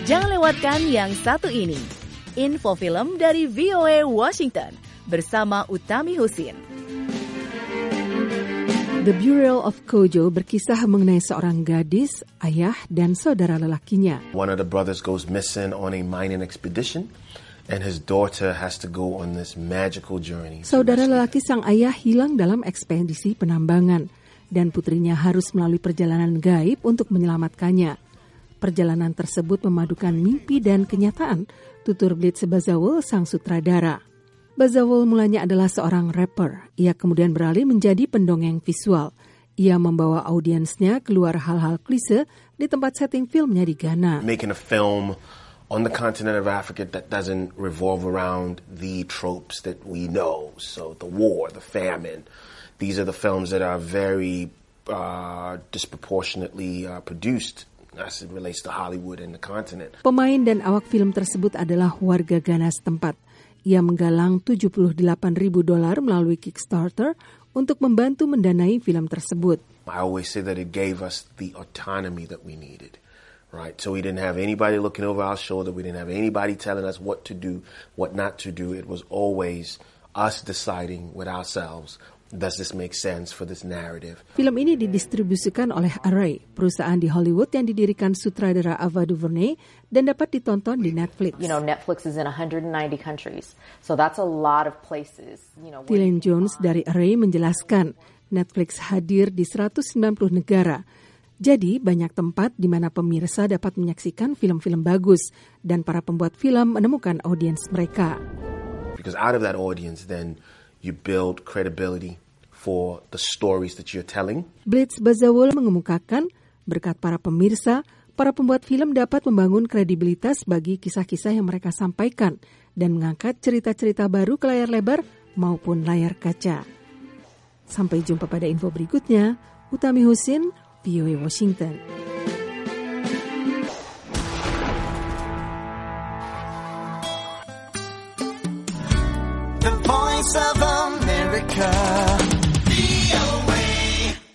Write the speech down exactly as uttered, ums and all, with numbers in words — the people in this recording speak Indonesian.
Jangan lewatkan yang satu ini. Info film dari V O A Washington bersama Utami Husin. The Burial of Kojo berkisah mengenai seorang gadis, ayah, dan saudara lelakinya. One of the brothers goes missing on a mining expedition, and his daughter has to go on this magical journey. Saudara lelaki sang ayah hilang dalam ekspedisi penambangan, dan putrinya harus melalui perjalanan gaib untuk menyelamatkannya. Perjalanan tersebut memadukan mimpi dan kenyataan, tutur Blitz Bazawule, sang sutradara. Bazawule mulanya adalah seorang rapper. Ia kemudian beralih menjadi pendongeng visual. Ia membawa audiensnya keluar hal-hal klise di tempat setting filmnya di Ghana. Making a film on the continent of Africa that doesn't revolve around the tropes that we know. So the war, the famine. These are the films that are very uh, disproportionately uh, produced as it relates to Hollywood and the continent. Pemain dan awak film tersebut adalah warga Ghana setempat. Ia menggalang tujuh puluh delapan ribu dolar melalui Kickstarter untuk membantu mendanai film tersebut. I always say that it gave us the autonomy that we needed, right? So we didn't have anybody looking over our shoulder. We didn't have anybody telling us what to do, what not to do. It was always us deciding with ourselves. Does this make sense for this narrative? Film ini didistribusikan oleh Array, perusahaan di Hollywood yang didirikan sutradara Ava DuVernay dan dapat ditonton di Netflix. You know, Netflix is in one hundred ninety countries, so that's a lot of places. You know, Dylan Jones dari Array menjelaskan, Netflix hadir di seratus sembilan puluh negara. Jadi banyak tempat di mana pemirsa dapat menyaksikan film-film bagus dan para pembuat film menemukan audiens mereka. Because out of that audience, then you build credibility for the stories that you're telling. Blitz Bazawule mengemukakan, berkat para pemirsa, para pembuat film dapat membangun kredibilitas bagi kisah-kisah yang mereka sampaikan dan mengangkat cerita-cerita baru ke layar lebar maupun layar kaca. Sampai jumpa pada info berikutnya. Utami Husin, V O A Washington. The Voice of America.